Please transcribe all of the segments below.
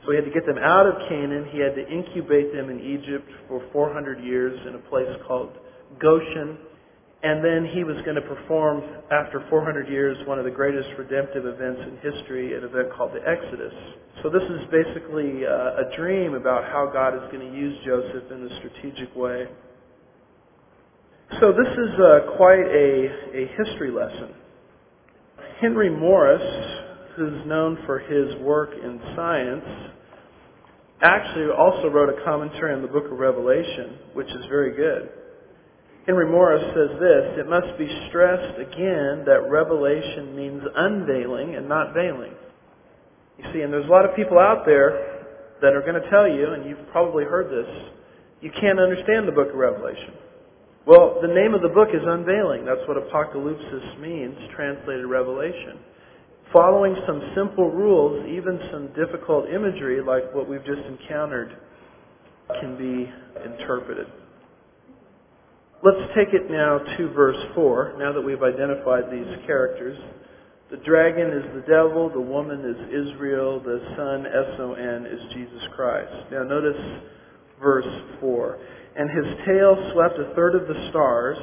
So he had to get them out of Canaan. He had to incubate them in Egypt for 400 years in a place called Goshen. And then he was going to perform, after 400 years, one of the greatest redemptive events in history, an event called the Exodus. So this is basically a dream about how God is going to use Joseph in a strategic way. So this is quite a history lesson. Henry Morris, who's known for his work in science, actually also wrote a commentary on the book of Revelation, which is very good. Henry Morris says this: "It must be stressed again that revelation means unveiling and not veiling." You see, and there's a lot of people out there that are going to tell you, and you've probably heard this, you can't understand the book of Revelation. Well, the name of the book is unveiling. That's what apocalypsis means, translated Revelation. Following some simple rules, even some difficult imagery like what we've just encountered, can be interpreted. Let's take it now to verse 4, now that we've identified these characters. The dragon is the devil, the woman is Israel, the son, S-O-N, is Jesus Christ. Now notice verse 4. "And his tail swept a third of the stars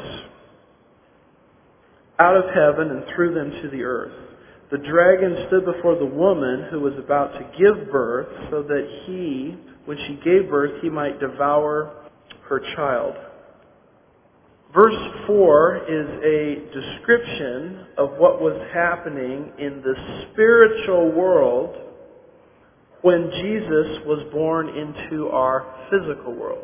out of heaven and threw them to the earth. The dragon stood before the woman who was about to give birth, so that he, when she gave birth, he might devour her child." Verse 4 is a description of what was happening in the spiritual world when Jesus was born into our physical world.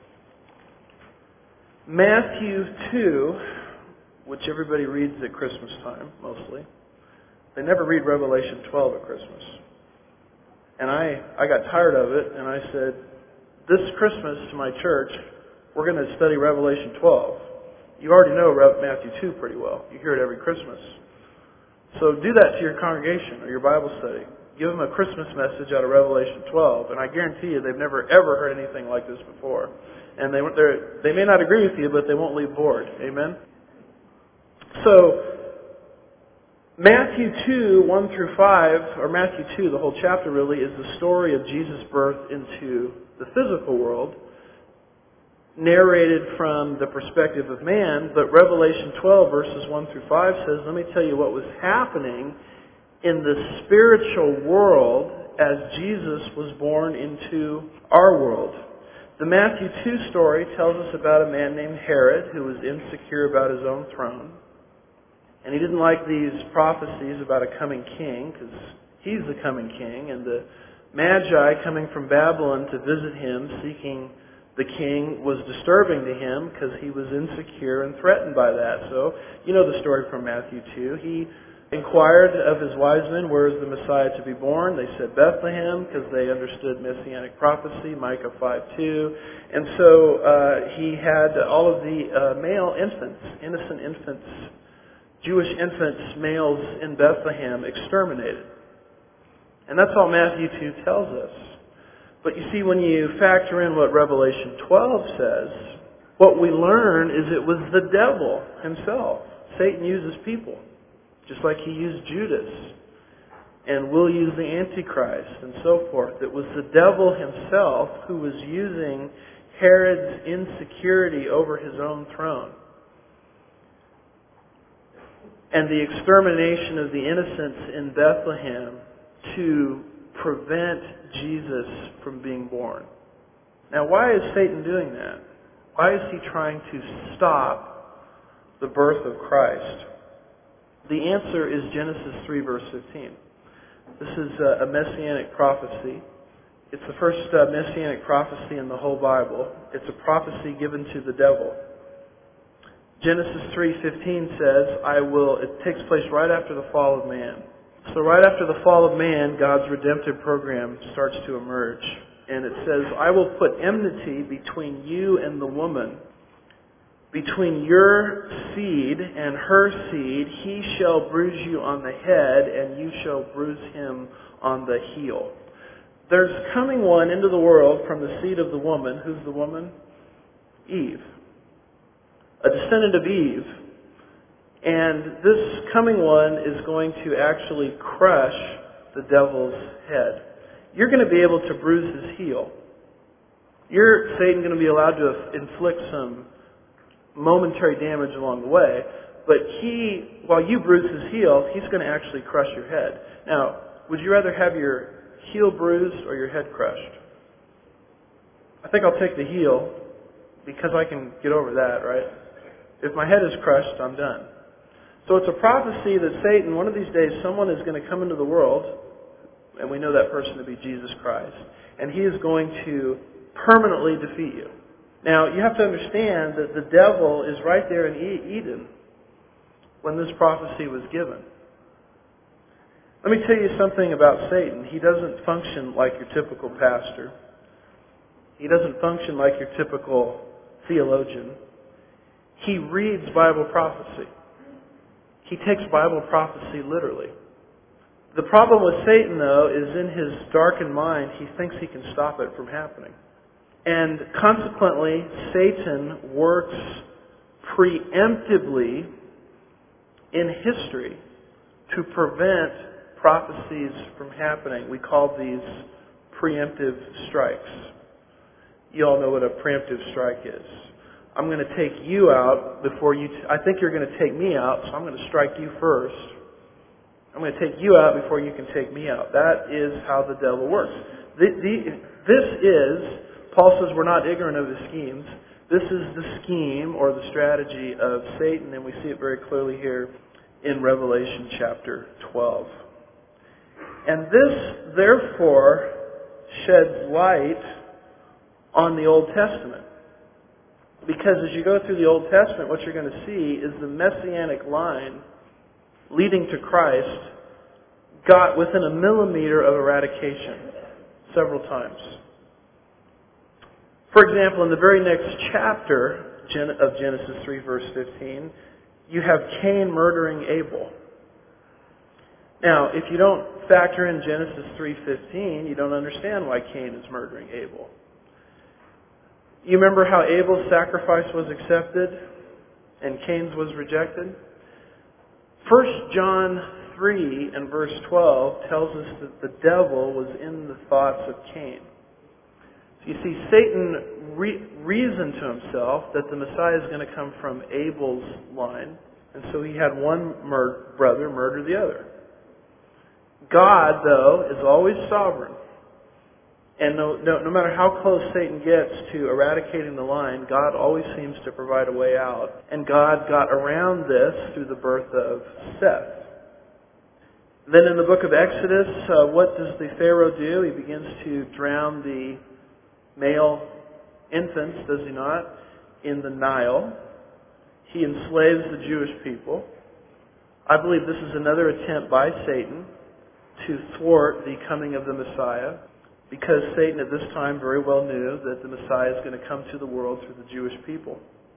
Matthew 2, which everybody reads at Christmas time, mostly. They never read Revelation 12 at Christmas. And I got tired of it, and I said, this Christmas to my church, we're going to study Revelation 12. You already know Matthew 2 pretty well. You hear it every Christmas. So do that to your congregation or your Bible study. Give them a Christmas message out of Revelation 12, and I guarantee you they've never ever heard anything like this before. And they may not agree with you, but they won't leave bored. Amen? So, Matthew 2, 1 through 5, or Matthew 2, the whole chapter really, is the story of Jesus' birth into the physical world, narrated from the perspective of man. But Revelation 12, verses 1 through 5 says, let me tell you what was happening in the spiritual world as Jesus was born into our world. The Matthew 2 story tells us about a man named Herod who was insecure about his own throne. And he didn't like these prophecies about a coming king, because he's the coming king. And the Magi coming from Babylon to visit him, seeking the king, was disturbing to him because he was insecure and threatened by that. So, you know the story from Matthew 2. He inquired of his wise men, where is the Messiah to be born? They said Bethlehem, because they understood Messianic prophecy, Micah 5:2. And so he had all of the male infants, innocent infants, Jewish infants, males in Bethlehem, exterminated. And that's all Matthew 2 tells us. But you see, when you factor in what Revelation 12 says, what we learn is it was the devil himself. Satan uses people, just like he used Judas, and will use the Antichrist and so forth. It was the devil himself who was using Herod's insecurity over his own throne and the extermination of the innocents in Bethlehem to prevent Jesus from being born. Now, why is Satan doing that? Why is he trying to stop the birth of Christ? The answer is Genesis 3, verse 15. This is a messianic prophecy. It's the first messianic prophecy in the whole Bible. It's a prophecy given to the devil. Genesis 3:15 says, it takes place right after the fall of man. So right after the fall of man, God's redemptive program starts to emerge. And it says, I will put enmity between you and the woman, between your seed and her seed. He shall bruise you on the head, and you shall bruise him on the heel. There's coming one into the world from the seed of the woman. Who's the woman? Eve. A descendant of Eve. And this coming one is going to actually crush the devil's head. you're going to be able to bruise his heel. You're, Satan, going to be allowed to inflict some momentary damage along the way, but while you bruise his heel, he's going to actually crush your head. Now, would you rather have your heel bruised or your head crushed? I think I'll take the heel because I can get over that, right? If my head is crushed, I'm done. So it's a prophecy that Satan, one of these days, someone is going to come into the world, and we know that person to be Jesus Christ, and he is going to permanently defeat you. Now, you have to understand that the devil is right there in Eden when this prophecy was given. Let me tell you something about Satan. He doesn't function like your typical pastor. He doesn't function like your typical theologian. He reads Bible prophecy. He takes Bible prophecy literally. The problem with Satan, though, is in his darkened mind, he thinks he can stop it from happening. And consequently, Satan works preemptively in history to prevent prophecies from happening. We call these preemptive strikes. You all know what a preemptive strike is. I'm going to take you out before you... I think you're going to take me out, so I'm going to strike you first. I'm going to take you out before you can take me out. That is how the devil works. This is... Paul says we're not ignorant of his schemes. This is the scheme or the strategy of Satan, and we see it very clearly here in Revelation chapter 12. And this, therefore, sheds light on the Old Testament. Because as you go through the Old Testament, what you're going to see is the messianic line leading to Christ got within a millimeter of eradication several times. For example, in the very next chapter of Genesis 3, verse 15, you have Cain murdering Abel. Now, if you don't factor in Genesis 3:15, you don't understand why Cain is murdering Abel. You remember how Abel's sacrifice was accepted and Cain's was rejected? 1 John 3 and verse 12 tells us that the devil was in the thoughts of Cain. You see, Satan reasoned to himself that the Messiah is going to come from Abel's line, and so he had one brother murder the other. God, though, is always sovereign. And no matter how close Satan gets to eradicating the line, God always seems to provide a way out. And God got around this through the birth of Seth. Then in the book of Exodus, what does the Pharaoh do? He begins to drown the male infants, does he not, in the Nile. He enslaves the Jewish people. I believe this is another attempt by Satan to thwart the coming of the Messiah, because Satan at this time very well knew that the Messiah is going to come to the world through the Jewish people.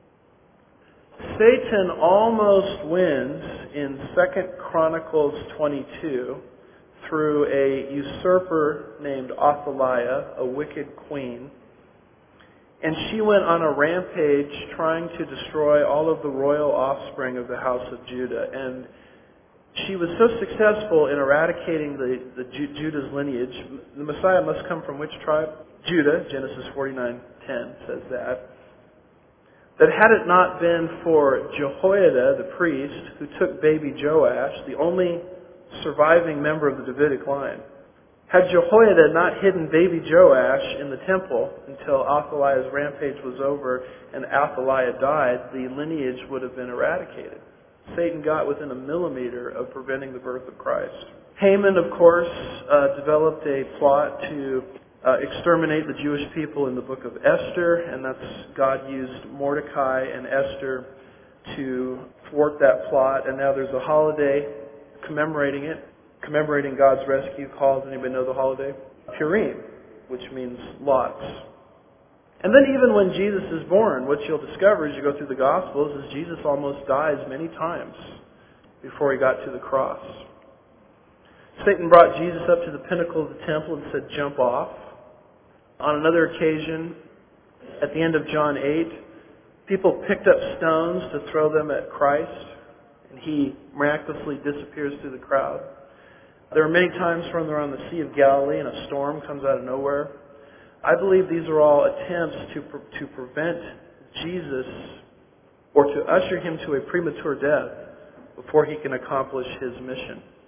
Satan almost wins in 2 Chronicles 22 through a usurper named Athaliah, a wicked queen. And she went on a rampage trying to destroy all of the royal offspring of the house of Judah. And she was so successful in eradicating Judah's lineage. The Messiah must come from which tribe? Judah. Genesis 49:10 says that. That had it not been for Jehoiada, the priest, who took baby Joash, the only surviving member of the Davidic line, had Jehoiada not hidden baby Joash in the temple until Athaliah's rampage was over and Athaliah died, the lineage would have been eradicated. Satan got within a millimeter of preventing the birth of Christ. Haman, of course, developed a plot to exterminate the Jewish people in the book of Esther, and God used Mordecai and Esther to thwart that plot. And now there's a holiday commemorating it, commemorating God's rescue called, anybody know the holiday? Purim, which means lots. And then even when Jesus is born, what you'll discover as you go through the Gospels is Jesus almost dies many times before he got to the cross. Satan brought Jesus up to the pinnacle of the temple and said, "Jump off." On another occasion, at the end of John 8, people picked up stones to throw them at Christ, and he miraculously disappears through the crowd. There are many times when they're on the Sea of Galilee and a storm comes out of nowhere. I believe these are all attempts to prevent Jesus or to usher him to a premature death before he can accomplish his mission.